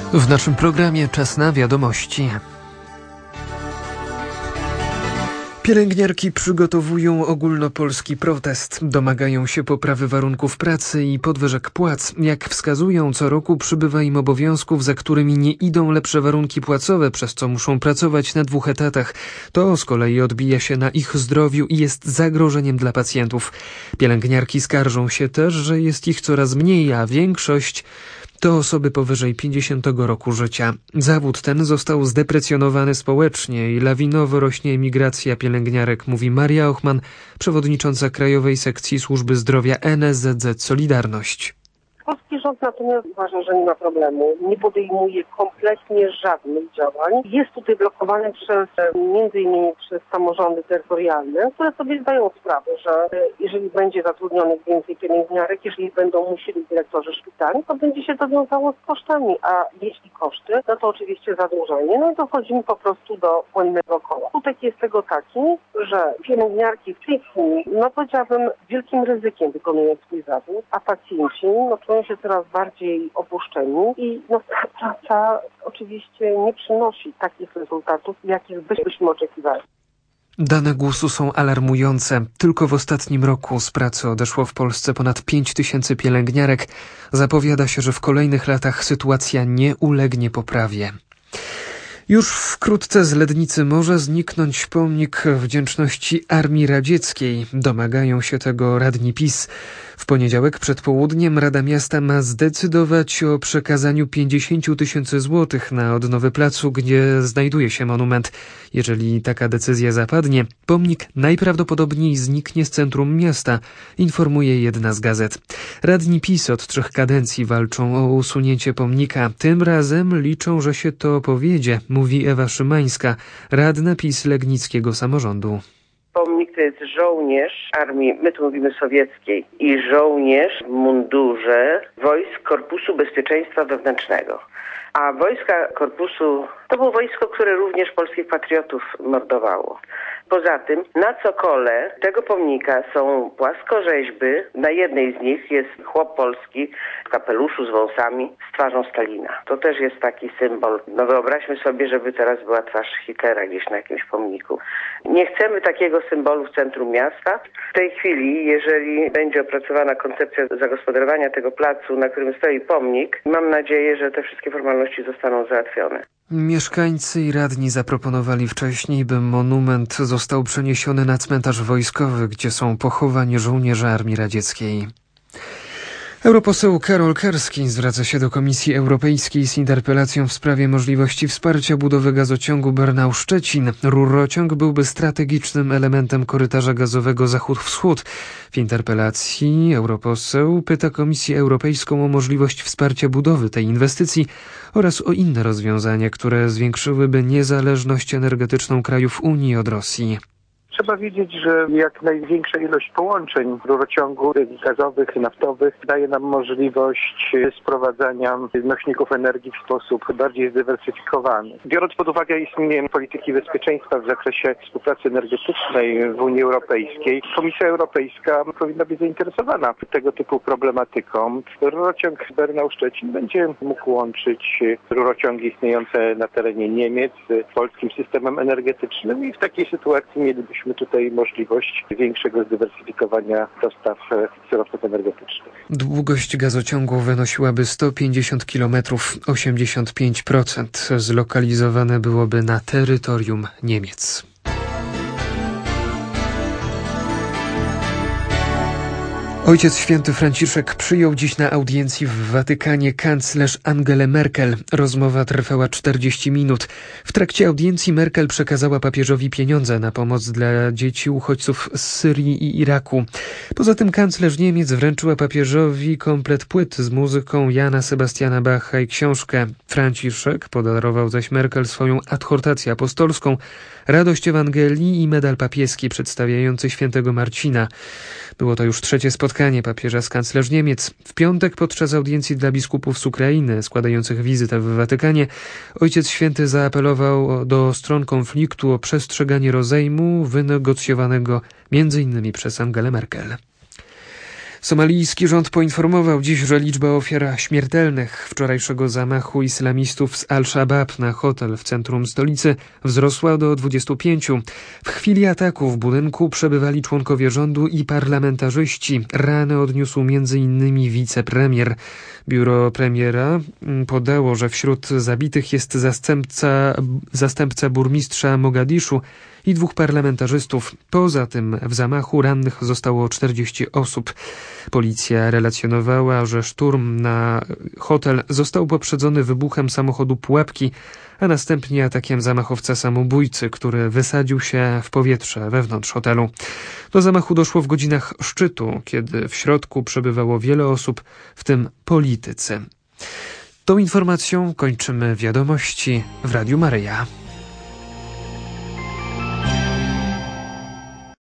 W naszym programie czas na wiadomości. Pielęgniarki przygotowują ogólnopolski protest. Domagają się poprawy warunków pracy i podwyżek płac. Jak wskazują, co roku przybywa im obowiązków, za którymi nie idą lepsze warunki płacowe, przez co muszą pracować na 2 etatach. To z kolei odbija się na ich zdrowiu i jest zagrożeniem dla pacjentów. Pielęgniarki skarżą się też, że jest ich coraz mniej, a większość to osoby powyżej 50 roku życia. Zawód ten został zdeprecjonowany społecznie i lawinowo rośnie emigracja pielęgniarek, mówi Maria Ochman, przewodnicząca Krajowej Sekcji Służby Zdrowia NSZZ Solidarność. Polski rząd natomiast uważa, że nie ma problemu. Nie podejmuje kompletnie żadnych działań. Jest tutaj blokowany między innymi przez samorządy terytorialne, które sobie zdają sprawę, że jeżeli będzie zatrudnionych więcej pielęgniarek, jeżeli będą musieli dyrektorzy szpitali, to będzie się to wiązało z kosztami, a jeśli koszty, no to oczywiście zadłużenie. No i dochodzimy po prostu do błędnego koła. Skutek jest tego taki, że pielęgniarki w tej chwili, no powiedziałabym, wielkim ryzykiem wykonują swój zawód, a pacjenci czują się coraz bardziej opuszczeni i ta praca oczywiście nie przynosi takich rezultatów, jakich byśmy oczekiwali. Dane GUS-u są alarmujące. Tylko w ostatnim roku z pracy odeszło w Polsce ponad 5 000 pielęgniarek. Zapowiada się, że w kolejnych latach sytuacja nie ulegnie poprawie. Już wkrótce z Lednicy może zniknąć pomnik wdzięczności Armii Radzieckiej. Domagają się tego radni PiS. W poniedziałek przed południem Rada Miasta ma zdecydować o przekazaniu 50 000 złotych na odnowę placu, gdzie znajduje się monument. Jeżeli taka decyzja zapadnie, pomnik najprawdopodobniej zniknie z centrum miasta, informuje jedna z gazet. Radni PiS od 3 kadencji walczą o usunięcie pomnika. Tym razem liczą, że się to powiedzie, mówi Ewa Szymańska, radna PiS Legnickiego Samorządu. Pomnik to jest żołnierz armii, my tu mówimy sowieckiej, i żołnierz w mundurze wojsk Korpusu Bezpieczeństwa Wewnętrznego. A wojska korpusu to było wojsko, które również polskich patriotów mordowało. Poza tym na cokole tego pomnika są płaskorzeźby. Na jednej z nich jest chłop polski w kapeluszu z wąsami z twarzą Stalina. To też jest taki symbol. No wyobraźmy sobie, żeby teraz była twarz Hitlera gdzieś na jakimś pomniku. Nie chcemy takiego symbolu w centrum miasta. W tej chwili, jeżeli będzie opracowana koncepcja zagospodarowania tego placu, na którym stoi pomnik, mam nadzieję, że te wszystkie formalności zostaną załatwione. Mieszkańcy i radni zaproponowali wcześniej, by monument został przeniesiony na cmentarz wojskowy, gdzie są pochowani żołnierze Armii Radzieckiej. Europoseł Karol Karski zwraca się do Komisji Europejskiej z interpelacją w sprawie możliwości wsparcia budowy gazociągu Bernau-Szczecin. Rurociąg byłby strategicznym elementem korytarza gazowego Zachód-Wschód. W interpelacji europoseł pyta Komisję Europejską o możliwość wsparcia budowy tej inwestycji oraz o inne rozwiązania, które zwiększyłyby niezależność energetyczną krajów Unii od Rosji. Trzeba wiedzieć, że jak największa ilość połączeń rurociągów gazowych, naftowych daje nam możliwość sprowadzania nośników energii w sposób bardziej zdywersyfikowany. Biorąc pod uwagę istnienie polityki bezpieczeństwa w zakresie współpracy energetycznej w Unii Europejskiej, Komisja Europejska powinna być zainteresowana tego typu problematyką. Rurociąg Bernau-Szczecin będzie mógł łączyć rurociągi istniejące na terenie Niemiec z polskim systemem energetycznym i w takiej sytuacji mielibyśmy tutaj możliwość większego zdywersyfikowania dostaw surowców energetycznych. Długość gazociągu wynosiłaby 150 km, 85% zlokalizowane byłoby na terytorium Niemiec. Ojciec Święty Franciszek przyjął dziś na audiencji w Watykanie kanclerz Angelę Merkel. Rozmowa trwała 40 minut. W trakcie audiencji Merkel przekazała papieżowi pieniądze na pomoc dla dzieci uchodźców z Syrii i Iraku. Poza tym kanclerz Niemiec wręczyła papieżowi komplet płyt z muzyką Jana Sebastiana Bacha i książkę. Franciszek podarował zaś Merkel swoją adhortację apostolską, Radość Ewangelii i medal papieski przedstawiający świętego Marcina. Było to już trzecie spotkanie papieża z kanclerz Niemiec. W piątek podczas audiencji dla biskupów z Ukrainy składających wizytę w Watykanie Ojciec Święty zaapelował do stron konfliktu o przestrzeganie rozejmu wynegocjowanego m.in. przez Angelę Merkel. Somalijski rząd poinformował dziś, że liczba ofiar śmiertelnych wczorajszego zamachu islamistów z Al-Shabaab na hotel w centrum stolicy wzrosła do 25. W chwili ataku w budynku przebywali członkowie rządu i parlamentarzyści. Ranę odniósł m.in. wicepremier. Biuro premiera podało, że wśród zabitych jest zastępca burmistrza Mogadiszu i 2 parlamentarzystów. Poza tym w zamachu rannych zostało 40 osób. Policja relacjonowała, że szturm na hotel został poprzedzony wybuchem samochodu pułapki, a następnie atakiem zamachowca samobójcy, który wysadził się w powietrze wewnątrz hotelu. Do zamachu doszło w godzinach szczytu, kiedy w środku przebywało wiele osób, w tym politycy. Tą informacją kończymy wiadomości w Radiu Maryja.